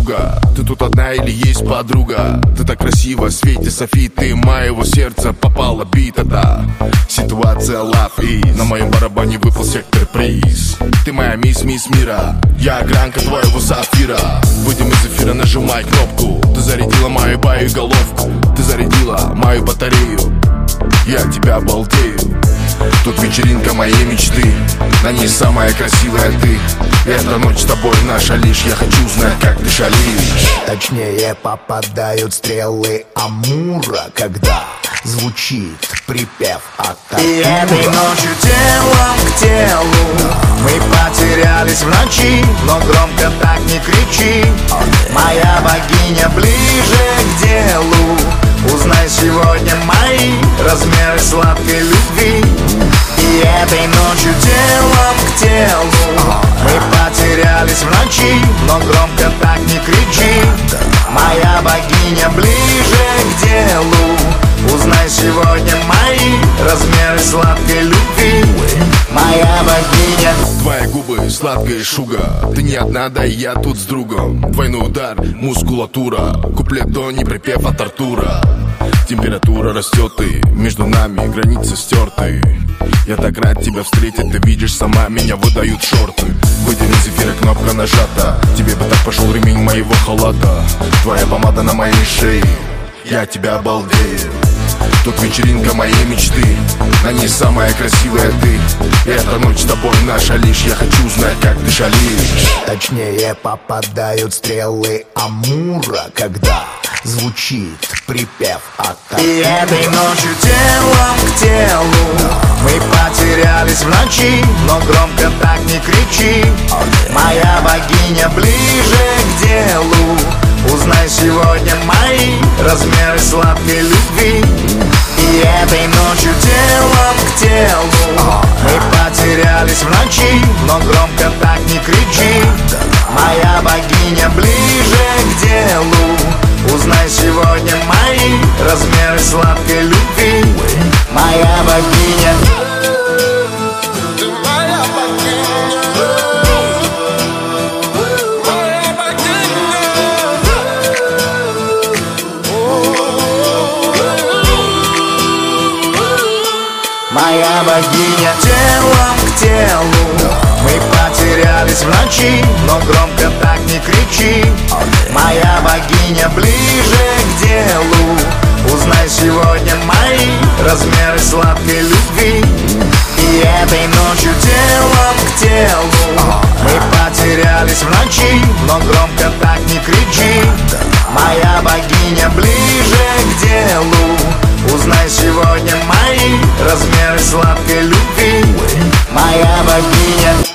подруга. Ты тут одна или есть подруга? Ты так красиво, Свете Софи, ты моего сердца попала бита-то. Ситуация love is. На моем барабане выпал сектор приз. Ты моя мисс мира, я огранка твоего сапфира. Выйдем из эфира, нажимай кнопку. Ты зарядила мою боеголовку, ты зарядила мою батарею. Я от тебя балдею. Тут вечеринка моей мечты, на ней самая красивая ты. Эта ночь с тобой наша лишь, я хочу знать, как ты шалишь. Точнее попадают стрелы Амура, когда звучит припев от Артура. И этой ночью телом к телу мы потерялись в ночи, но громко так не кричи. Моя богиня ближе к делу. Узнай сегодня мои размеры сладкой любви. И этой ночью телом к телу мы потерялись в ночи, но громко так не кричи. Моя богиня ближе к делу. Узнай сегодня мои размеры сладкой любви. Моя богиня. Твои губы сладкая шуга. Ты не одна, да и я тут с другом. Двойной удар, мускулатура. Куплет до не припев от Артура. Температура растет, и между нами границы стерты. Я так рад тебя встретить, ты видишь сама, меня выдают шорты. Выйдем из эфира, кнопка нажата. Тебе бы так пошел ремень моего халата. Твоя помада на моей шее, я тебя балдею. Тут вечеринка моей мечты, на ней самая красивая ты. Эта ночь с тобой наша лишь, я хочу знать, как ты шалишь. Точнее попадают стрелы Амура, когда звучит припев от Артура. И этой ночью телом к телу мы потерялись в ночи, но громко так не кричи. Моя богиня ближе к делу. Узнай сегодня мои размеры сладкой любви. И этой ночью телом к телу мы потерялись в ночи, но громко так не кричи. Моя богиня ближе к делу. Узнай сегодня мои размеры сладкой любви. Моя богиня. Моя богиня. Телом к телу мы потерялись в ночи, но громко так не кричи. Моя богиня ближе к делу. Узнай сегодня мои размеры сладкой любви. И этой ночью телом к телу мы потерялись в ночи, но громко так не кричи. Моя богиня ближе к делу. Узнай сегодня мои размеры сладкой любви. Моя богиня.